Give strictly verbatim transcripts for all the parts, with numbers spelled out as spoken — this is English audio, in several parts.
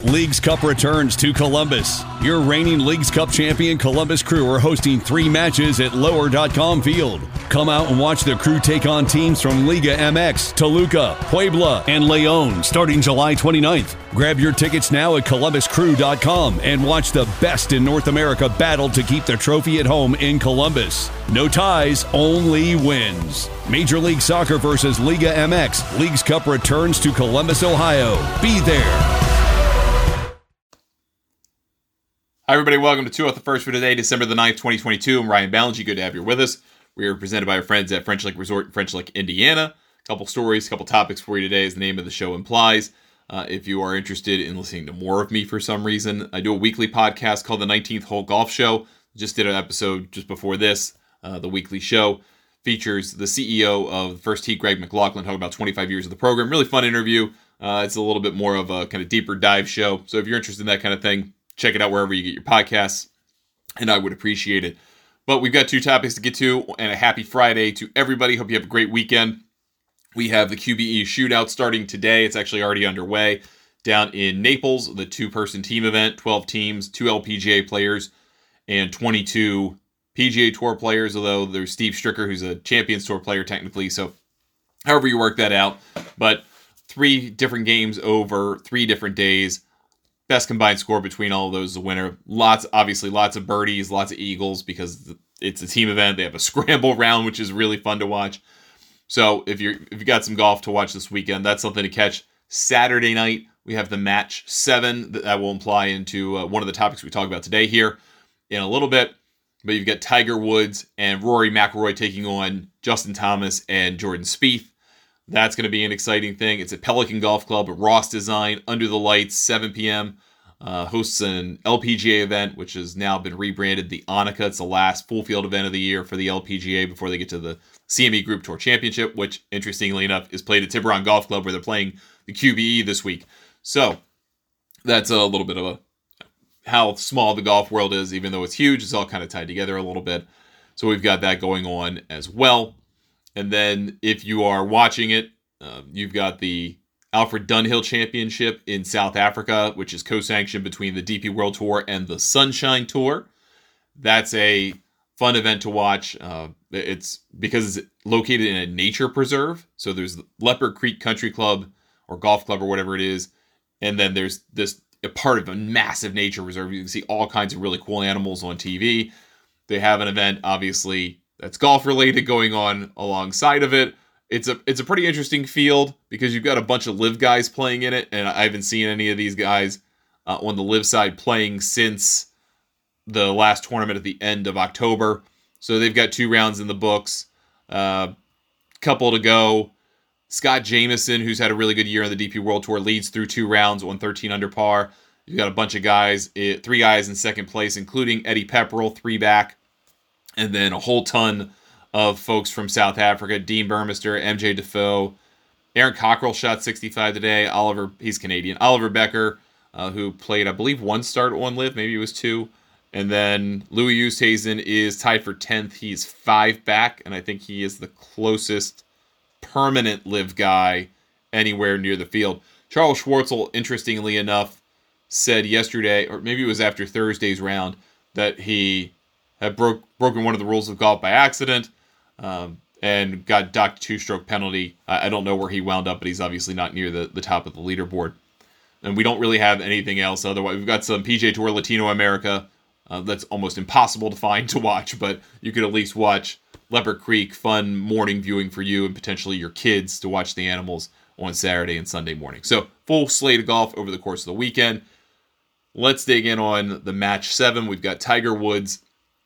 Leagues Cup returns to Columbus. Your reigning Leagues Cup champion Columbus Crew are hosting three matches at lower dot com Field. Come out and watch the Crew take on teams from Liga M X, Toluca, Puebla, and Leon starting July twenty-ninth. Grab your tickets now at columbus crew dot com and watch the best in North America battle to keep the trophy at home in Columbus. No ties, only wins. Major League Soccer versus Liga M X. Leagues Cup returns to Columbus, Ohio. Be there. Hi, everybody. Welcome to Two Out the First for today, December the ninth, twenty twenty-two. I'm Ryan Ballingy. Good to have you with us. We are presented by our friends at French Lick Resort in French Lick, Indiana. A couple stories, a couple topics for you today, as the name of the show implies. Uh, if you are interested in listening to more of me for some reason, I do a weekly podcast called the nineteenth Hole Golf Show. Just did an episode just before this. Uh, the weekly show features the C E O of First Tee, Greg McLaughlin, talking about twenty-five years of the program. Really fun interview. Uh, it's a little bit more of a kind of deeper dive show. So if you're interested in that kind of thing, check it out wherever you get your podcasts, and I would appreciate it. But we've got two topics to get to, and a happy Friday to everybody. Hope you have a great weekend. We have the Q B E shootout starting today. It's actually already underway down in Naples, the two-person team event, twelve teams, two L P G A players, and twenty-two P G A Tour players, although there's Steve Stricker, who's a Champions Tour player technically, so however you work that out. But three different games over three different days. Best combined score between all of those is the winner. Lots, obviously, lots of birdies, lots of eagles, because it's a team event. They have a scramble round, which is really fun to watch. So if you're if you got some golf to watch this weekend, that's something to catch. Saturday night, we have the match seven that will imply into uh, one of the topics we talk about today here in a little bit. But you've got Tiger Woods and Rory McIlroy taking on Justin Thomas and Jordan Spieth. That's going to be an exciting thing. It's at Pelican Golf Club, a Ross design, under the lights, seven p.m. Uh, hosts an L P G A event, which has now been rebranded the Annika. It's the last full field event of the year for the L P G A before they get to the C M E Group Tour Championship, which, interestingly enough, is played at Tiburon Golf Club, where they're playing the Q B E this week. So that's a little bit of a how small the golf world is, even though it's huge. It's all kind of tied together a little bit. So we've got that going on as well. And then if you are watching it, uh, you've got the Alfred Dunhill Championship in South Africa, which is co-sanctioned between the D P World Tour and the Sunshine Tour. That's a fun event to watch. Uh, it's because it's located in a nature preserve. So there's Leopard Creek Country Club or Golf Club or whatever it is. And then there's this a part of a massive nature reserve. You can see all kinds of really cool animals on T V. They have an event, obviously, that's golf related going on alongside of it. It's a it's a pretty interesting field because you've got a bunch of live guys playing in it, and I haven't seen any of these guys uh, on the live side playing since the last tournament at the end of October. So they've got two rounds in the books, a uh, couple to go. Scott Jamieson, who's had a really good year on the D P World Tour, leads through two rounds on thirteen under par. You've got a bunch of guys, three guys in second place, including Eddie Pepperell, three back. And then a whole ton of folks from South Africa. Dean Burmester, M J Defoe. Aaron Cockrell shot sixty-five today. Oliver, he's Canadian. Oliver Becker, uh, who played, I believe, one start on live. Maybe it was two. And then Louis Oosthuizen is tied for tenth. He's five back. And I think he is the closest permanent live guy anywhere near the field. Charles Schwartzel, interestingly enough, said yesterday, or maybe it was after Thursday's round, that he had broke, broken one of the rules of golf by accident um, and got docked a two-stroke penalty. I, I don't know where he wound up, but he's obviously not near the, the top of the leaderboard. And we don't really have anything else otherwise. We've got some P G A Tour Latino America uh, that's almost impossible to find to watch, but you could at least watch Leopard Creek, fun morning viewing for you and potentially your kids to watch the animals on Saturday and Sunday morning. So full slate of golf over the course of the weekend. Let's dig in on the match seven. We've got Tiger Woods,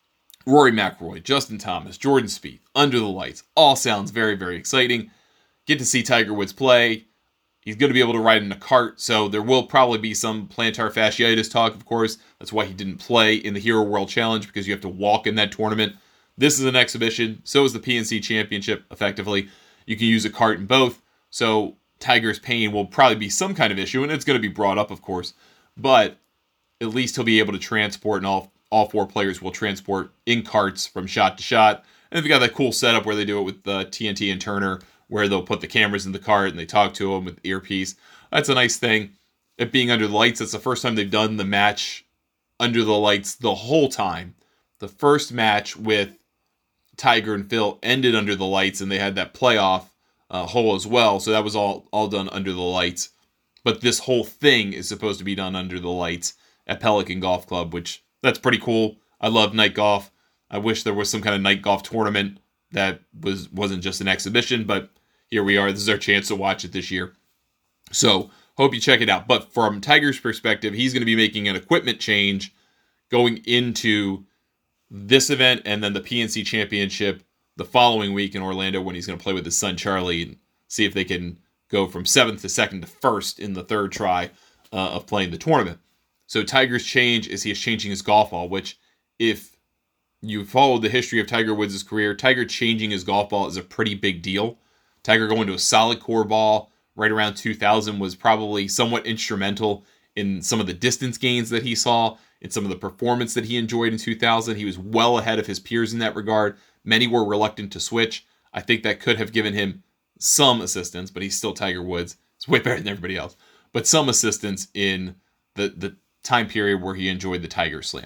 Rory McIlroy, Justin Thomas, Jordan Spieth, under the lights. All sounds very, very exciting. Get to see Tiger Woods play. He's going to be able to ride in a cart, so there will probably be some plantar fasciitis talk, of course. That's why he didn't play in the Hero World Challenge, because you have to walk in that tournament. This is an exhibition. So is the P N C Championship, effectively. You can use a cart in both, so Tiger's pain will probably be some kind of issue, and it's going to be brought up, of course. But at least he'll be able to transport, and all all four players will transport in carts from shot to shot. And they've got that cool setup where they do it with uh, T N T and Turner, where they'll put the cameras in the cart and they talk to them with earpiece. That's a nice thing. it being under the lights. That's the first time they've done the match under the lights the whole time. The first match with Tiger and Phil ended under the lights, and they had that playoff uh, hole as well. So that was all, all done under the lights. But this whole thing is supposed to be done under the lights at Pelican Golf Club, which that's pretty cool. I love night golf. I wish there was some kind of night golf tournament that was, wasn't just an exhibition, but here we are. This is our chance to watch it this year. So hope you check it out. But from Tiger's perspective, he's going to be making an equipment change going into this event and then the P N C Championship the following week in Orlando when he's going to play with his son Charlie and see if they can go from seventh to second to first in the third try uh, of playing the tournament. So Tiger's change is he is changing his golf ball, which if you followed the history of Tiger Woods' career, Tiger changing his golf ball is a pretty big deal. Tiger going to a solid core ball right around two thousand was probably somewhat instrumental in some of the distance gains that he saw, in some of the performance that he enjoyed in two thousand. He was well ahead of his peers in that regard. Many were reluctant to switch. I think that could have given him some assistance, but he's still Tiger Woods. It's way better than everybody else. But some assistance in the, the time period where he enjoyed the Tiger Slam.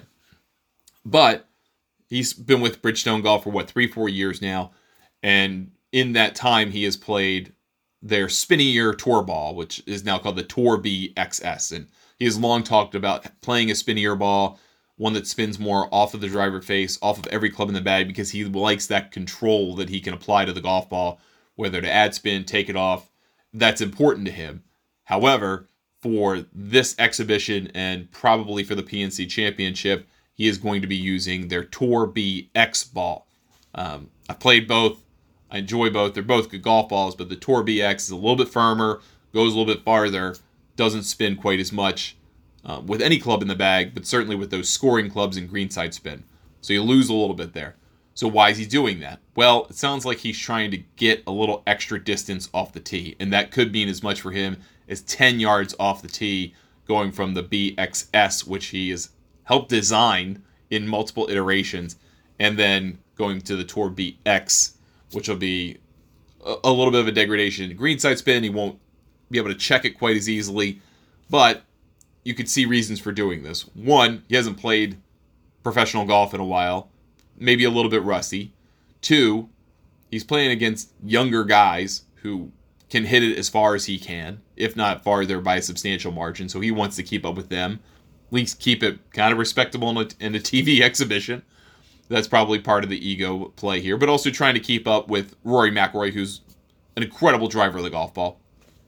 But he's been with Bridgestone Golf for, what, three, four years now. And in that time, he has played their spinnier tour ball, which is now called the Tour B X S. And he has long talked about playing a spinnier ball, one that spins more off of the driver face, off of every club in the bag, because he likes that control that he can apply to the golf ball, whether to add spin, take it off. That's important to him. However, for this exhibition and probably for the P N C Championship, he is going to be using their Tour B X ball. Um, I've played both. I enjoy both. They're both good golf balls, but the Tour B X is a little bit firmer, goes a little bit farther, doesn't spin quite as much uh, with any club in the bag, but certainly with those scoring clubs and greenside spin. So you lose a little bit there. So why is he doing that? Well, it sounds like he's trying to get a little extra distance off the tee, and that could mean as much for him as ten yards off the tee, going from the B X S, which he has helped design in multiple iterations, and then going to the Tour B X, which will be a, a little bit of a degradation. Greenside spin, he won't be able to check it quite as easily, but you could see reasons for doing this. One, he hasn't played professional golf in a while, maybe a little bit rusty. Two, he's playing against younger guys who can hit it as far as he can, if not farther by a substantial margin, so he wants to keep up with them, at least keep it kind of respectable in a, in a T V exhibition. That's probably part of the ego play here, but also trying to keep up with Rory McIlroy, who's an incredible driver of the golf ball.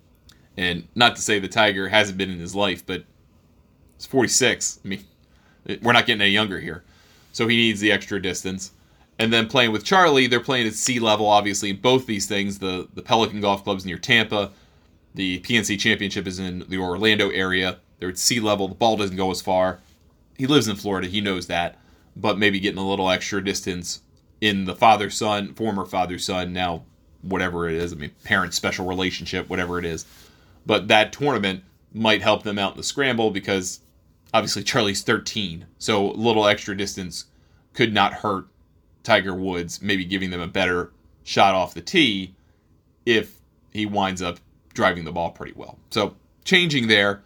And not to say the Tiger hasn't been in his life, but he's forty-six. I mean, we're not getting any younger here. So he needs the extra distance. And then playing with Charlie, they're playing at sea level, obviously, in both these things. The, the Pelican Golf Club's near Tampa. The P N C Championship is in the Orlando area. They're at sea level. The ball doesn't go as far. He lives in Florida. He knows that. But maybe getting a little extra distance in the father-son, former father-son, now whatever it is. I mean, parent special relationship, whatever it is. But that tournament might help them out in the scramble because obviously Charlie's thirteen. So a little extra distance could not hurt Tiger Woods, maybe giving them a better shot off the tee if he winds up driving the ball pretty well. So changing there.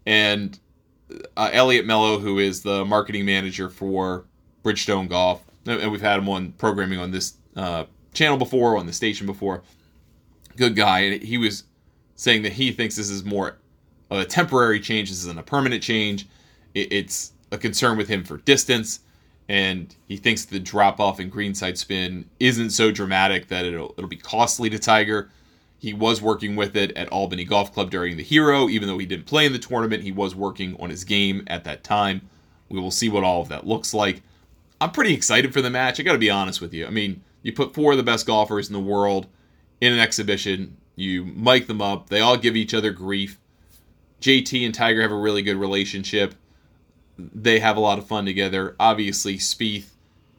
And uh, Elliot Mello, who is the marketing manager for Bridgestone Golf, and we've had him on programming on this uh, channel before, on the station before. Good guy. And he was saying that he thinks this is more of a temporary change. This isn't a permanent change. It, it's a concern with him for distance. And he thinks the drop-off in greenside spin isn't so dramatic that it'll it'll be costly to Tiger. He was working with it at Albany Golf Club during the Hero. Even though he didn't play in the tournament, he was working on his game at that time. We will see what all of that looks like. I'm pretty excited for the match. I got to be honest with you. I mean, you put four of the best golfers in the world in an exhibition. You mic them up. They all give each other grief. J T and Tiger have a really good relationship. They have a lot of fun together. Obviously, Spieth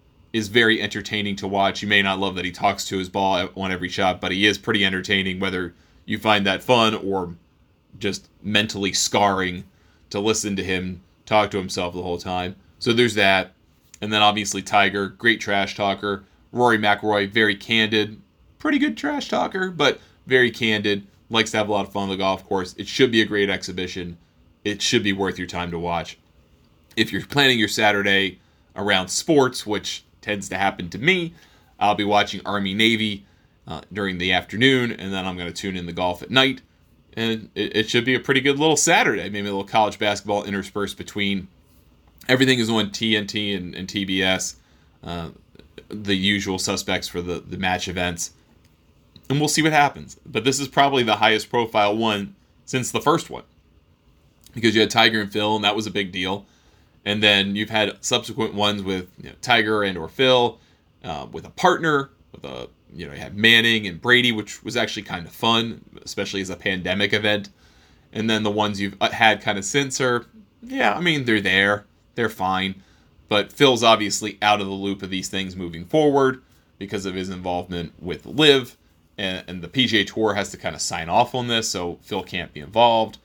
is very entertaining to watch. You may not love that he talks to his ball on every shot, but he is pretty entertaining, whether you find that fun or just mentally scarring to listen to him talk to himself the whole time. So there's that. And then obviously Tiger, great trash talker. Rory McIlroy, very candid. Pretty good trash talker, but very candid. Likes to have a lot of fun on the golf course. It should be a great exhibition. it should be worth your time to watch. If you're planning your Saturday around sports, which tends to happen to me, I'll be watching Army-Navy uh, during the afternoon, and then I'm going to tune in the golf at night. And it, it should be a pretty good little Saturday. Maybe a little college basketball interspersed between. Everything is on T N T and, and T B S, uh, the usual suspects for the, the match events. And we'll see what happens. But this is probably the highest profile one since the first one. Because you had Tiger and Phil, and that was a big deal. And then you've had subsequent ones with you know, Tiger and or Phil, uh, with a partner, with a you know you had Manning and Brady, which was actually kind of fun, especially as a pandemic event. And then the ones you've had kind of since are, yeah, I mean they're there, they're fine, but Phil's obviously out of the loop of these things moving forward because of his involvement with LIV, and, and the P G A Tour has to kind of sign off on this, so Phil can't be involved.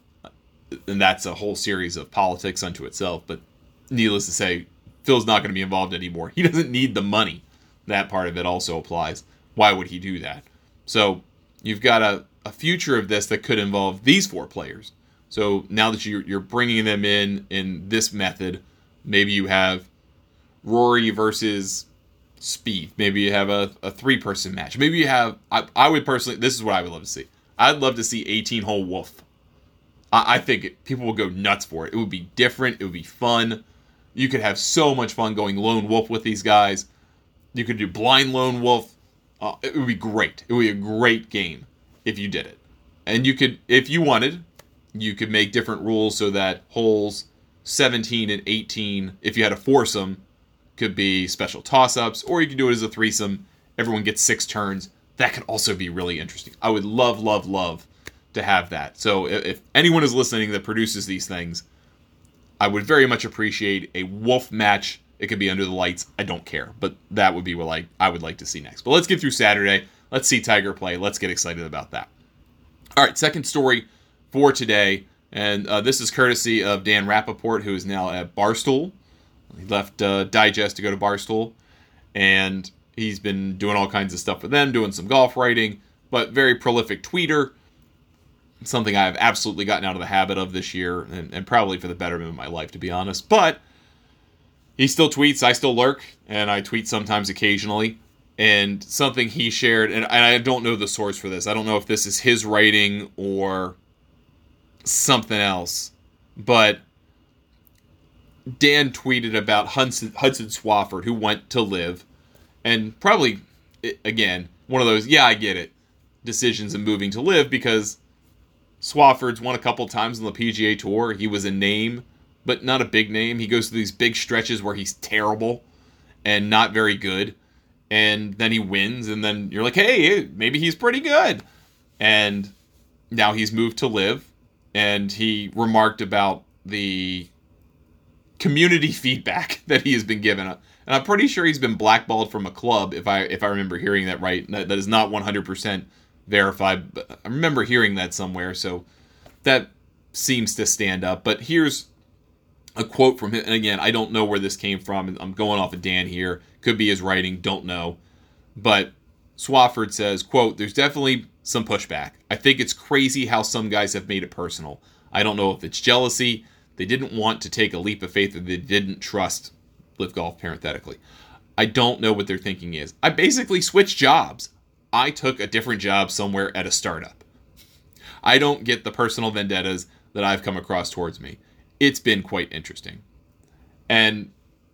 And that's a whole series of politics unto itself. But needless to say, Phil's not going to be involved anymore. He doesn't need the money. That part of it also applies. Why would he do that? So you've got a, a future of this that could involve these four players. So now that you're, you're bringing them in in this method, maybe you have Rory versus Spieth. Maybe you have a, a three-person match. Maybe you have, I, I would personally, this is what I would love to see. I'd love to see eighteen-hole Wolf. I think people will go nuts for it. It would be different. It would be fun. You could have so much fun going lone wolf with these guys. You could do blind lone wolf. Uh, it would be great. It would be a great game if you did it. And you could, if you wanted, you could make different rules so that holes seventeen and eighteen, if you had a foursome, could be special toss-ups, or you could do it as a threesome. Everyone gets six turns. That could also be really interesting. I would love, love, love to have that. So if anyone is listening that produces these things, I would very much appreciate a wolf match. It could be under the lights. I don't care, but that would be what I, I would like to see next. But let's get through Saturday. Let's see Tiger play. Let's get excited about that. All right, second story for today, and uh, this is courtesy of Dan Rappaport, who is now at Barstool. He left uh, Digest to go to Barstool, and he's been doing all kinds of stuff with them, doing some golf writing, but very prolific tweeter. Something I've absolutely gotten out of the habit of this year, and, and probably for the betterment of my life, to be honest. But he still tweets, I still lurk, and I tweet sometimes occasionally. And something he shared, and I don't know the source for this. I don't know if this is his writing or something else. But Dan tweeted about Hudson, Hudson Swafford, who went to LIV. And probably, again, one of those, yeah, I get it, decisions in moving to LIV, because Swafford's won a couple times on the P G A Tour. He was a name, but not a big name. He goes through these big stretches where he's terrible and not very good. And then he wins, and then you're like, hey, maybe he's pretty good. And now he's moved to LIV, and he remarked about the community feedback that he has been given. And I'm pretty sure he's been blackballed from a club, if I if I remember hearing that right. That, that is not one hundred percent verified, but I remember hearing that somewhere, so that seems to stand up. But here's a quote from him, and again, I don't know where this came from, I'm going off of Dan here, could be his writing, don't know, but Swafford says, quote, there's definitely some pushback. I think it's crazy how some guys have made it personal. I don't know if it's jealousy, they didn't want to take a leap of faith, or they didn't trust LIV Golf, parenthetically. I don't know what their thinking is. I basically switched jobs. I took a different job somewhere at a startup. I don't get the personal vendettas that I've come across towards me. It's been quite interesting. And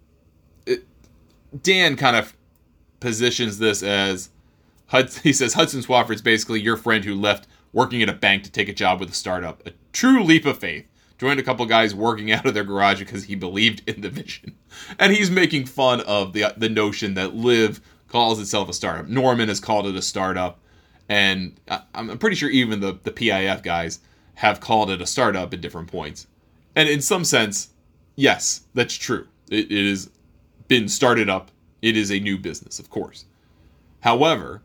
it, Dan kind of positions this as, Hudson, he says, Hudson Swafford's basically your friend who left working at a bank to take a job with a startup. A true leap of faith. Joined a couple guys working out of their garage because he believed in the vision. And he's making fun of the the notion that LIV calls itself a startup. Norman has called it a startup, and I'm pretty sure even the, the P I F guys have called it a startup at different points. And in some sense, yes, that's true. It, it has been started up. It is a new business, of course. However,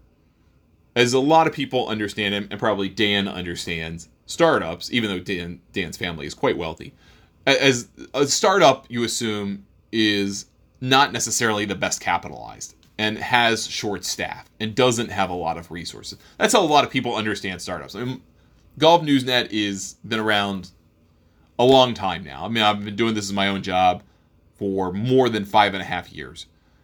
as a lot of people understand, and probably Dan understands, startups, even though Dan, Dan's family is quite wealthy, as a startup, you assume, is not necessarily the best capitalized, and has short staff, and doesn't have a lot of resources. That's how a lot of people understand startups. I mean, Golf News Net is been around a long time now. I mean, I've been doing this as my own job for more than five and a half years.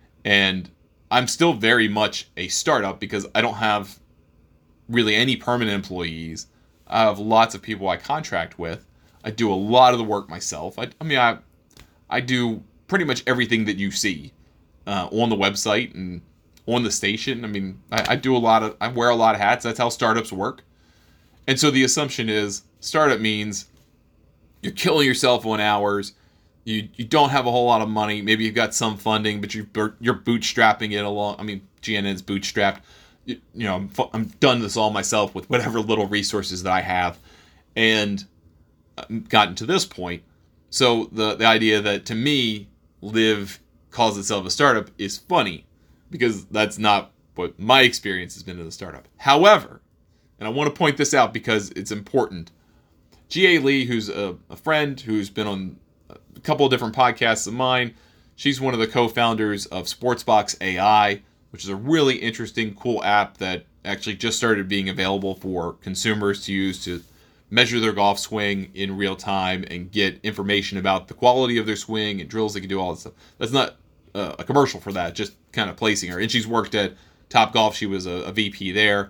And I'm still very much a startup because I don't have really any permanent employees. I have lots of people I contract with. I do a lot of the work myself. I, I mean, I I do pretty much everything that you see uh, on the website and on the station. I mean, I, I do a lot of, I wear a lot of hats. That's how startups work. And so the assumption is startup means you're killing yourself on hours. You you don't have a whole lot of money. Maybe you've got some funding, but you you're bootstrapping it along. I mean, G N N's bootstrapped. You, you know, I'm, I'm done this all myself with whatever little resources that I have, and I've gotten to this point. So the the idea that to me, Live calls itself a startup is funny, because that's not what my experience has been in the startup. However, and I want to point this out because it's important. G A Lee, who's a, a friend who's been on a couple of different podcasts of mine, she's one of the co-founders of Sportsbox A I, which is a really interesting, cool app that actually just started being available for consumers to use to measure their golf swing in real time and get information about the quality of their swing and drills they can do, all that stuff. That's not uh, a commercial for that, just kind of placing her. And she's worked at Top Golf. She was a, a V P there.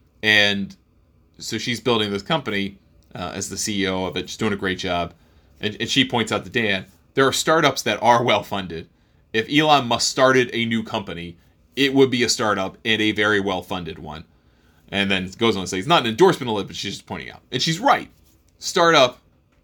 And so she's building this company uh, as the C E O of it. She's doing a great job. And, and she points out to Dan, there are startups that are well-funded. If Elon Musk started a new company, it would be a startup and a very well-funded one. And then it goes on to say, it's not an endorsement of it, but she's just pointing out. And she's right. Startup,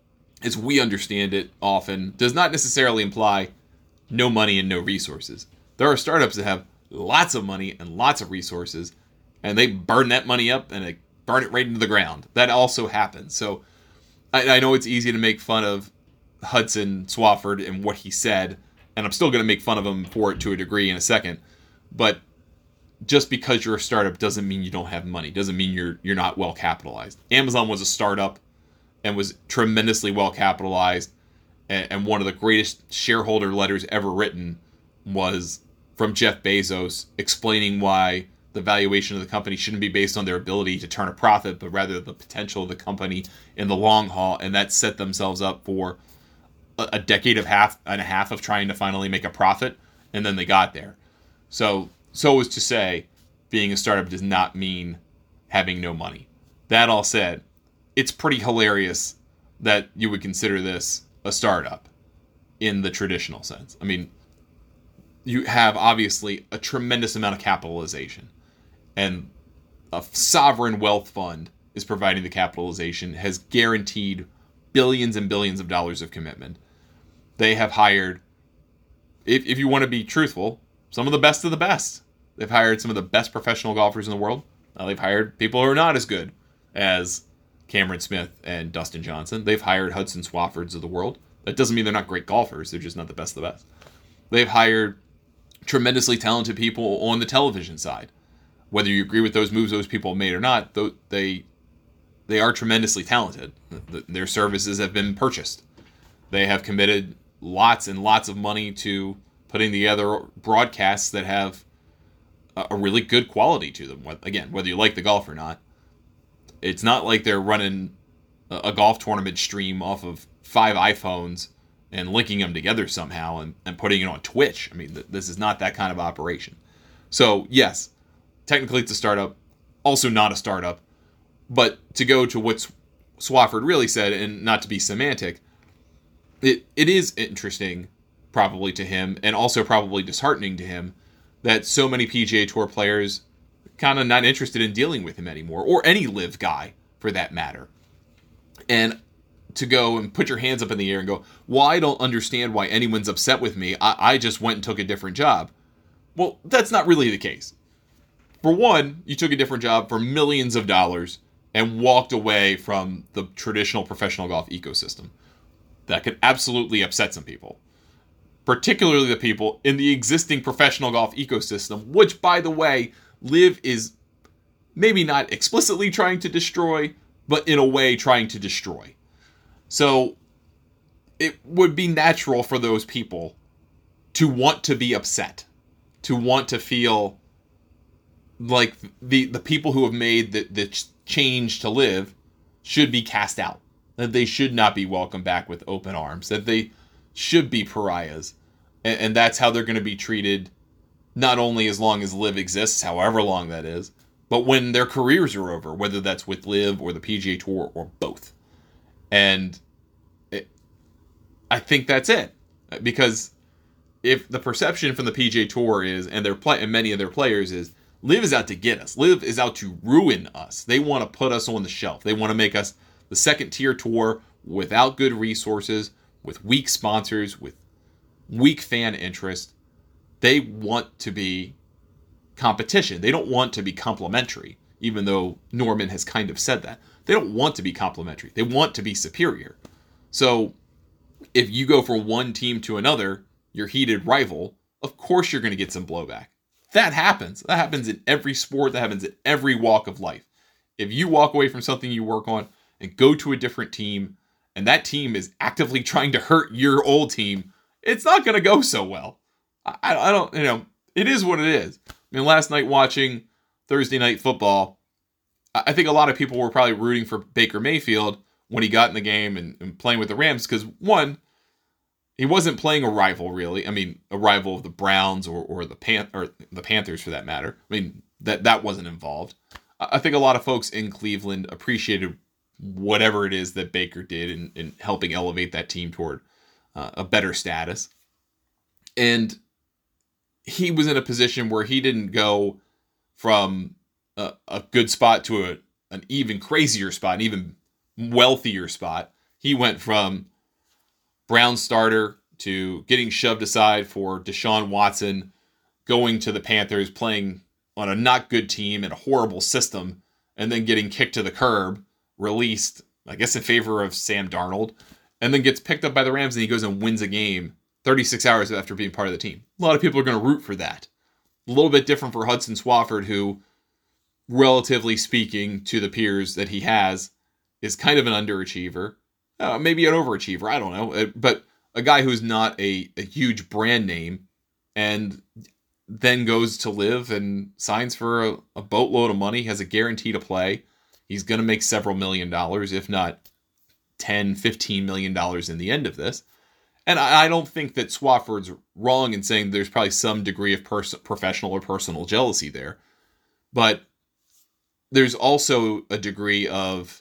as we understand it often, does not necessarily imply no money and no resources. There are startups that have lots of money and lots of resources, and they burn that money up and they burn it right into the ground. That also happens. So I, I know it's easy to make fun of Hudson Swafford and what he said, and I'm still going to make fun of him for it to a degree in a second. But just because you're a startup doesn't mean you don't have money. Doesn't mean you're you're not well capitalized. Amazon was a startup and was tremendously well capitalized, and, and one of the greatest shareholder letters ever written was from Jeff Bezos explaining why the valuation of the company shouldn't be based on their ability to turn a profit, but rather the potential of the company in the long haul. And that set themselves up for a, a decade of half and a half of trying to finally make a profit, and then they got there. So, so as to say, being a startup does not mean having no money. That all said, it's pretty hilarious that you would consider this a startup in the traditional sense. I mean, you have obviously a tremendous amount of capitalization, and a sovereign wealth fund is providing the capitalization, has guaranteed billions and billions of dollars of commitment. They have hired, if, if you want to be truthful, some of the best of the best. They've hired some of the best professional golfers in the world. Now they've hired people who are not as good as Cameron Smith and Dustin Johnson. They've hired Hudson Swaffords of the world. That doesn't mean they're not great golfers. They're just not the best of the best. They've hired tremendously talented people on the television side. Whether you agree with those moves those people made or not, they they are tremendously talented. Their services have been purchased. They have committed lots and lots of money to putting together broadcasts that have a really good quality to them. Again, whether you like the golf or not, it's not like they're running a golf tournament stream off of five iPhones and linking them together somehow and, and putting it on Twitch. I mean, th- this is not that kind of operation. So, yes, technically it's a startup, also not a startup. But to go to what Swafford really said, and not to be semantic, it it is interesting, probably to him, and also probably disheartening to him, that so many P G A Tour players kind of not interested in dealing with him anymore, or any live guy for that matter. And to go and put your hands up in the air and go, well, I don't understand why anyone's upset with me. I, I just went and took a different job. Well, that's not really the case. For one, you took a different job for millions of dollars and walked away from the traditional professional golf ecosystem. That could absolutely upset some people. Particularly the people in the existing professional golf ecosystem, which, by the way, Live is maybe not explicitly trying to destroy, but in a way trying to destroy. So it would be natural for those people to want to be upset, to want to feel like the, the people who have made the, the change to Live should be cast out. that they should not be welcomed back with open arms, that they should be pariahs. And, and that's how they're going to be treated, not only as long as LIV exists, however long that is, but when their careers are over, whether that's with LIV or the P G A Tour or both. And it, I think that's it. Because if the perception from the P G A Tour is, and their play, and many of their players is, LIV is out to get us. LIV is out to ruin us. They want to put us on the shelf. They want to make us the second tier tour without good resources, with weak sponsors, with weak fan interest. They want to be competition. They don't want to be complimentary, even though Norman has kind of said that. They don't want to be complimentary. They want to be superior. So if you go from one team to another, your heated rival, of course you're going to get some blowback. That happens. That happens in every sport. That happens in every walk of life. If you walk away from something you work on and go to a different team, and that team is actively trying to hurt your old team, it's not going to go so well. I, I don't, you know, it is what it is. I mean, last night watching Thursday Night Football, I think a lot of people were probably rooting for Baker Mayfield when he got in the game and, and playing with the Rams because, one, he wasn't playing a rival, really. I mean, a rival of the Browns or or the Pan or the Panthers, for that matter. I mean, that that wasn't involved. I think a lot of folks in Cleveland appreciated whatever it is that Baker did in, in helping elevate that team toward uh, a better status. And he was in a position where he didn't go from a, a good spot to a, an even crazier spot, an even wealthier spot. He went from Brown starter to getting shoved aside for Deshaun Watson, going to the Panthers, playing on a not good team and a horrible system, and then getting kicked to the curb, released, I guess in favor of Sam Darnold, and then gets picked up by the Rams and he goes and wins a game thirty-six hours after being part of the team. A lot of people are going to root for that. A little bit different for Hudson Swafford, who, relatively speaking to the peers that he has, is kind of an underachiever. Uh, maybe an overachiever, I don't know. But a guy who's not a, a huge brand name and then goes to LIV and signs for a, a boatload of money, has a guarantee to play. He's going to make several million dollars, if not ten, fifteen million dollars in the end of this. And I, I don't think that Swafford's wrong in saying there's probably some degree of pers- professional or personal jealousy there. But there's also a degree of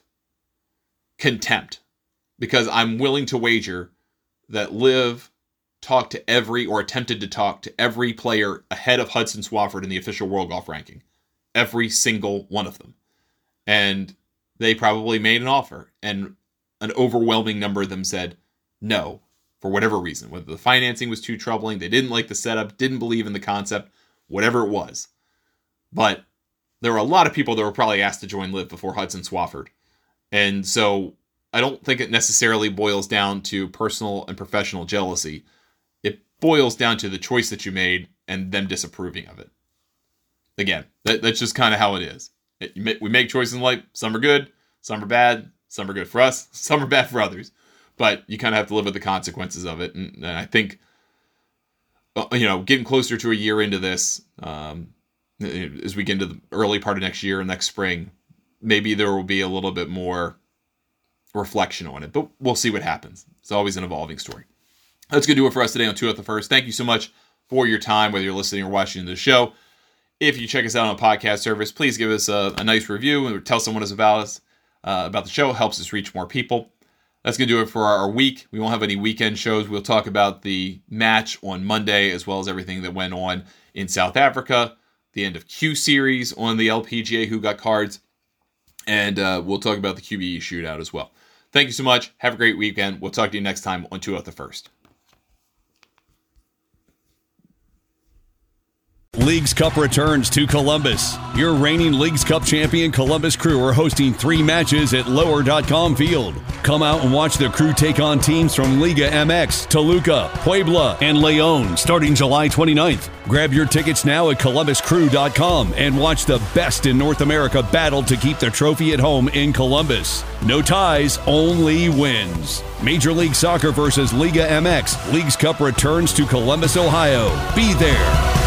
contempt. Because I'm willing to wager that LIV talked to every, or attempted to talk to every player ahead of Hudson Swafford in the official World Golf Ranking. Every single one of them. And they probably made an offer. And an overwhelming number of them said no, for whatever reason. Whether the financing was too troubling, they didn't like the setup, didn't believe in the concept, whatever it was. But there were a lot of people that were probably asked to join LIV before Hudson Swafford. And so I don't think it necessarily boils down to personal and professional jealousy. It boils down to the choice that you made and them disapproving of it. Again, that, that's just kind of how it is. It, we make choices in life. Some are good, some are bad, some are good for us, some are bad for others. But you kind of have to live with the consequences of it. And, and I think, you know, getting closer to a year into this, um, as we get into the early part of next year and next spring, maybe there will be a little bit more reflection on it, but we'll see what happens. It's always an evolving story. That's going to do it for us today on Two at the First. Thank you so much for your time, whether you're listening or watching the show. If you check us out on a podcast service, please give us a, a nice review and tell someone about us, uh, about the show. It helps us reach more people. That's going to do it for our, our week. We won't have any weekend shows. We'll talk about the match on Monday, as well as everything that went on in South Africa, the end of Q Series on the L P G A Who Got Cards, and uh, we'll talk about the Q B E shootout as well. Thank you so much. Have a great weekend. We'll talk to you next time on Two at the First. Leagues Cup returns to Columbus. Your reigning Leagues Cup champion Columbus Crew are hosting three matches at lower dot com field. Come out and watch the Crew take on teams from Liga M X, Toluca, Puebla, and Leon starting July twenty-ninth. Grab your tickets now at columbus crew dot com and watch the best in North America battle to keep the trophy at home in Columbus. No ties, only wins. Major League Soccer versus Liga M X. Leagues Cup returns to Columbus, Ohio. Be there.